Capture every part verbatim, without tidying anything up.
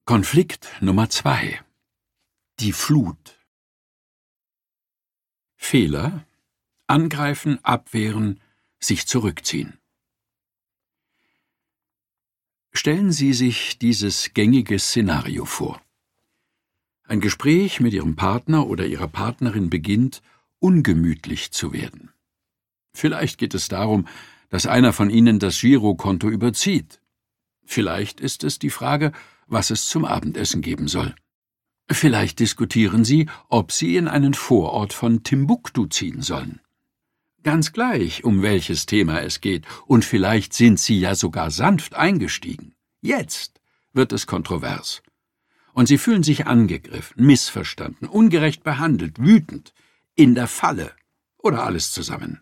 Konflikt Nummer zwei. Die Flut. Fehler: angreifen, abwehren, sich zurückziehen. Stellen Sie sich dieses gängige Szenario vor. Ein Gespräch mit Ihrem Partner oder Ihrer Partnerin beginnt, ungemütlich zu werden. Vielleicht geht es darum, dass einer von Ihnen das Girokonto überzieht. Vielleicht ist es die Frage, was es zum Abendessen geben soll. Vielleicht diskutieren Sie, ob Sie in einen Vorort von Timbuktu ziehen sollen. Ganz gleich, um welches Thema es geht, und vielleicht sind Sie ja sogar sanft eingestiegen. Jetzt wird es kontrovers. Und Sie fühlen sich angegriffen, missverstanden, ungerecht behandelt, wütend, in der Falle oder alles zusammen.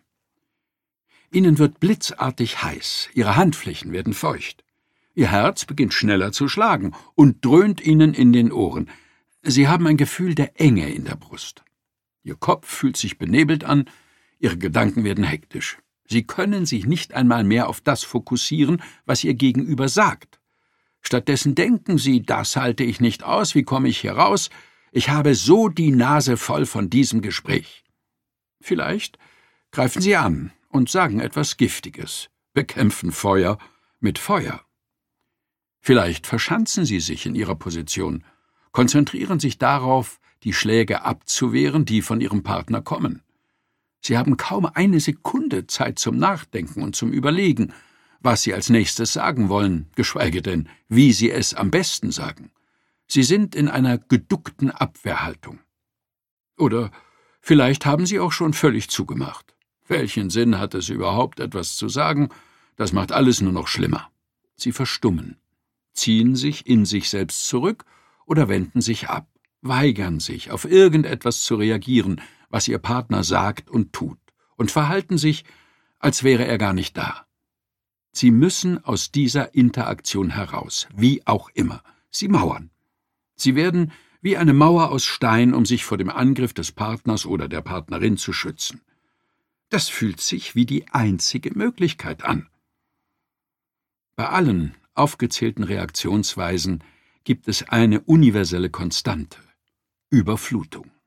Ihnen wird blitzartig heiß, Ihre Handflächen werden feucht. Ihr Herz beginnt schneller zu schlagen und dröhnt Ihnen in den Ohren. Sie haben ein Gefühl der Enge in der Brust. Ihr Kopf fühlt sich benebelt an, Ihre Gedanken werden hektisch. Sie können sich nicht einmal mehr auf das fokussieren, was Ihr Gegenüber sagt. Stattdessen denken Sie, das halte ich nicht aus, wie komme ich hier raus? Ich habe so die Nase voll von diesem Gespräch. Vielleicht greifen Sie an und sagen etwas Giftiges, bekämpfen Feuer mit Feuer. Vielleicht verschanzen Sie sich in Ihrer Position, konzentrieren sich darauf, die Schläge abzuwehren, die von Ihrem Partner kommen. Sie haben kaum eine Sekunde Zeit zum Nachdenken und zum Überlegen, was Sie als nächstes sagen wollen, geschweige denn, wie Sie es am besten sagen. Sie sind in einer geduckten Abwehrhaltung. Oder vielleicht haben Sie auch schon völlig zugemacht. Welchen Sinn hat es überhaupt, etwas zu sagen? Das macht alles nur noch schlimmer. Sie verstummen, ziehen sich in sich selbst zurück oder wenden sich ab, weigern sich, auf irgendetwas zu reagieren, was Ihr Partner sagt und tut, und verhalten sich, als wäre er gar nicht da. Sie müssen aus dieser Interaktion heraus, wie auch immer. Sie mauern. Sie werden wie eine Mauer aus Stein, um sich vor dem Angriff des Partners oder der Partnerin zu schützen. Das fühlt sich wie die einzige Möglichkeit an. Bei allen aufgezählten Reaktionsweisen gibt es eine universelle Konstante: Überflutung.